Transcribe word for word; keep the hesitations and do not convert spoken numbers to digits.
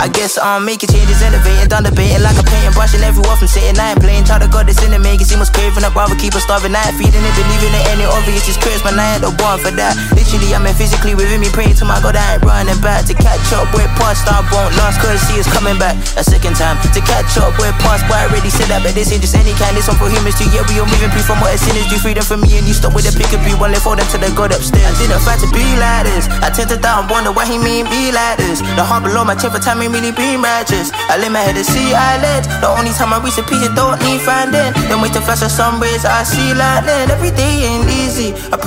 I guess I'm making changes, elevating, done debating like a painting, brushing everyone from sitting. I ain't playing, try to God this in the making, see what's craving. I'd rather keep her starving, I ain't feeding it, believing it, any obvious is crisp, man, I ain't the one for that. Literally, I'm in physically within me, praying to my God, I ain't running back. To catch up with past, I won't last, cause he is coming back a second time. To catch up with past, but I already said that, but this ain't just any kind, this one for humans too. Yeah, we all moving proof from what a sinners do, freedom for me, and you stop with the pick and be one left for them to the God upstairs. I didn't fight to be like this, I tend to doubt and wonder why he mean be like this. The heart below my chest for time ain't really been righteous. I lay my head to see eyelids, the only time I reach a piece, it don't need finding. Then wait to flash the sun rays, I see lightning. Every day ain't easy. I